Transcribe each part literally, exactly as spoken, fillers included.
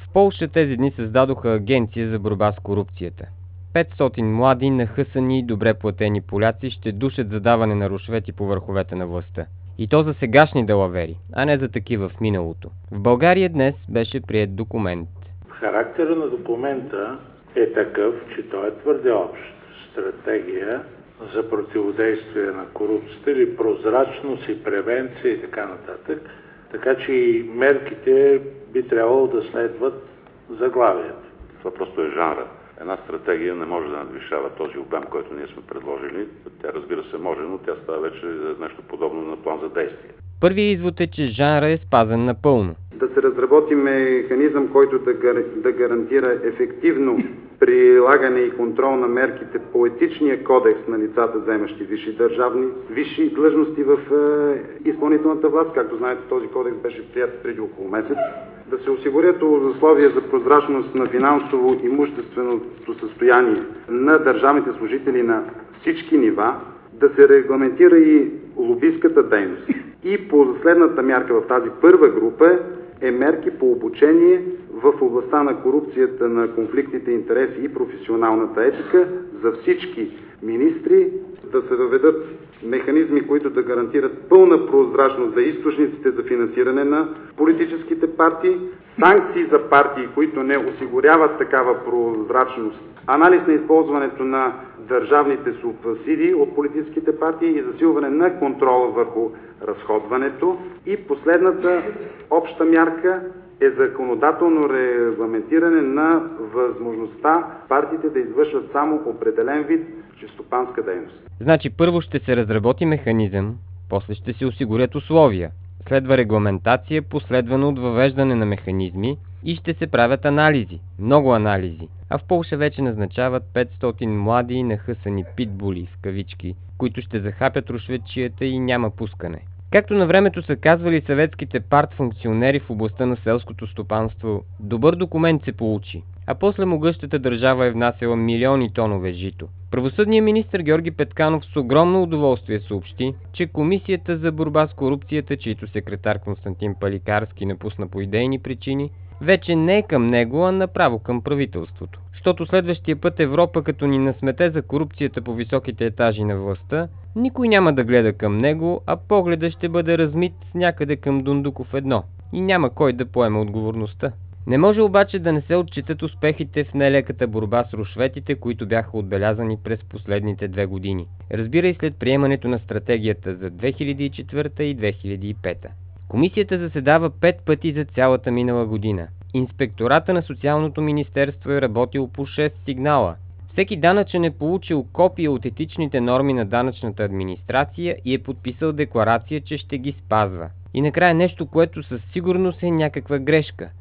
В Полша тези дни създадоха агенция за борба с корупцията. петстотин млади, нахъсани и добре платени поляци ще душат за даване на рушвети по върховете на властта. И то за сегашни далавери, а не за такива в миналото. В България днес беше приет документ. Характерът на документа е такъв, че той е твърде общ. Стратегия за противодействие на корупцията или прозрачност и превенция и така нататък. Така че и мерките би трябвало да следват заглавието. Това просто е жанра. Една стратегия не може да надвишава този обем, който ние сме предложили. Тя, разбира се, може, но тя става вече нещо подобно на план за действие. Първият извод е, че жанра е спазен напълно. Да се разработи механизъм, който да, гар... да гарантира ефективно прилагане и контрол на мерките по етичния кодекс на лицата, заемащи висши държавни, висши длъжности в е, изпълнителната власт. Както знаете, този кодекс беше прият преди около месец. Да се осигурят условия за прозрачност на финансово-имущественото състояние на държавните служители на всички нива, да се регламентира и лобистката дейност. И последната мярка в тази първа група е мерки по обучение в областта на корупцията, на конфликтите интереси и професионалната етика за всички министри, да се въведат механизми, които да гарантират пълна прозрачност за източниците за финансиране на политическите партии, санкции за партии, които не осигуряват такава прозрачност, анализ на използването на държавните субсидии от политическите партии и засилване на контрола върху разходването. И последната обща мярка е законодателно регламентиране на възможността партиите да извършват само определен вид стопанска дейност. Значи първо ще се разработи механизъм, после ще се осигурят условия, следва регламентация, последвано от въвеждане на механизми и ще се правят анализи, много анализи. А в Полша вече назначават петстотин млади и нахъсани питбули, в кавички, които ще захапят рушветчията и няма пускане. Както на времето са казвали съветските партфункционери в областта на селското стопанство, добър документ се получи, а после могъщата държава е внасяла милиони тонове жито. Правосъдният министър Георги Петканов с огромно удоволствие съобщи, че Комисията за борба с корупцията, чийто секретар Константин Паликарски напусна по идейни причини, вече не е към него, а направо към правителството. Защото следващия път Европа, като ни насмете за корупцията по високите етажи на властта, никой няма да гледа към него, а погледът ще бъде размит някъде към Дундуков едно и няма кой да поеме отговорността. Не може обаче да не се отчитат успехите в нелеката борба с рушветите, които бяха отбелязани през последните две години. Разбира и след приемането на стратегията за две хиляди и четвърта и две хиляди и пета. Комисията заседава пет пъти за цялата минала година. Инспектората на Социалното министерство е работил по шест сигнала. Всеки данъчен е получил копия от етичните норми на данъчната администрация и е подписал декларация, че ще ги спазва. И накрая нещо, което със сигурност е някаква грешка.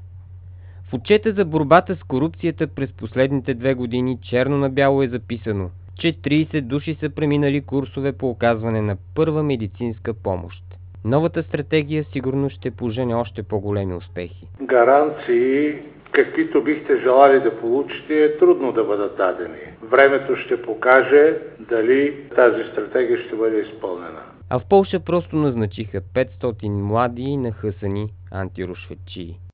В отчета за борбата с корупцията през последните две години черно на бяло е записано, че трийсет души са преминали курсове по оказване на първа медицинска помощ. Новата стратегия сигурно ще пожене още по-големи успехи. Гаранции, каквито бихте желали да получите, е трудно да бъдат дадени. Времето ще покаже дали тази стратегия ще бъде изпълнена. А в Полша просто назначиха петстотин млади и нахъсани антирушветчии.